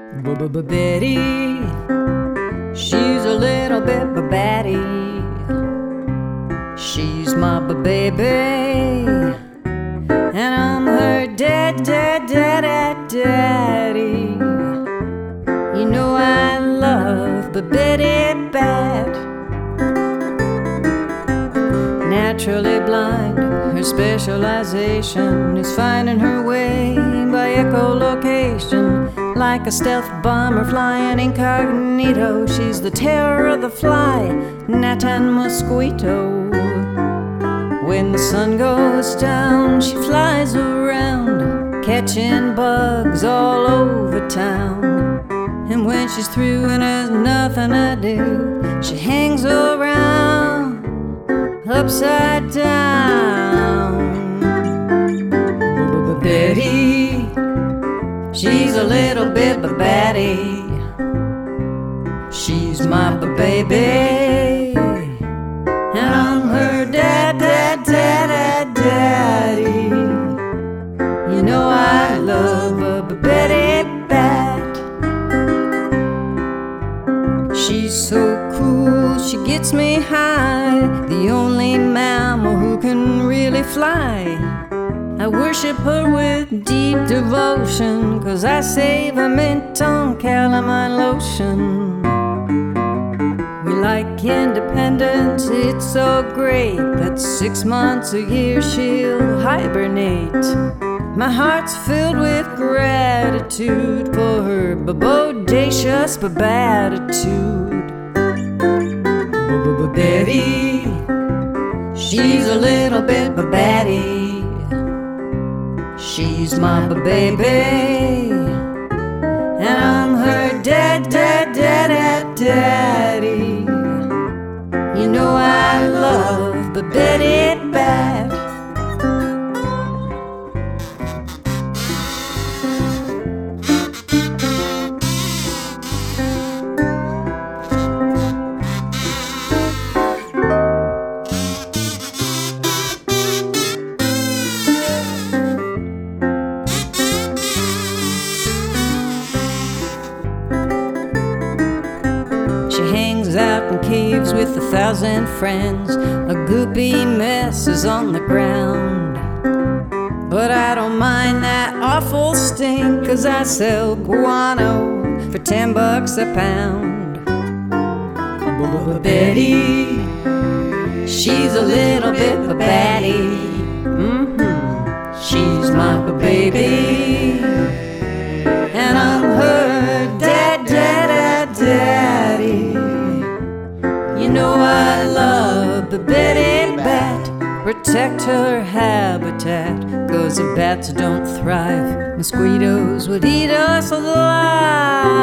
Betty, she's a little bit batty. She's my baby, and I'm her daddy. You know I love Betty bad. Naturally blind, her specialization is finding her way by echolocation. Like a stealth bomber flying incognito, she's the terror of the fly, gnat and mosquito. When the sun goes down, she flies around, catching bugs all over town. And when she's through and there's nothing to do, she hangs around upside down. Betty, she's a little bit batty. She's my baby, and I'm her daddy. You know I love Betty bad. She's so cool, she gets me high. The only mammal who can really fly. I worship her with deep devotion, 'cause I save her mint on calamine lotion. We like independence, it's so great that 6 months a year she'll hibernate. My heart's filled with gratitude for her bodacious beatitude. Betty, she's a little bit batty. She's my baby, and I'm her daddy. You know I love Betty bad. Caves with 1,000 friends, a goopy mess is on the ground. But I don't mind that awful stink, 'cause I sell guano for $10 a pound. Betty, she's a little bit batty. She's my baby, and I'm her daddy. You know I love the Betty bat. Protect her habitat, 'cause if bats don't thrive, mosquitoes would eat us alive.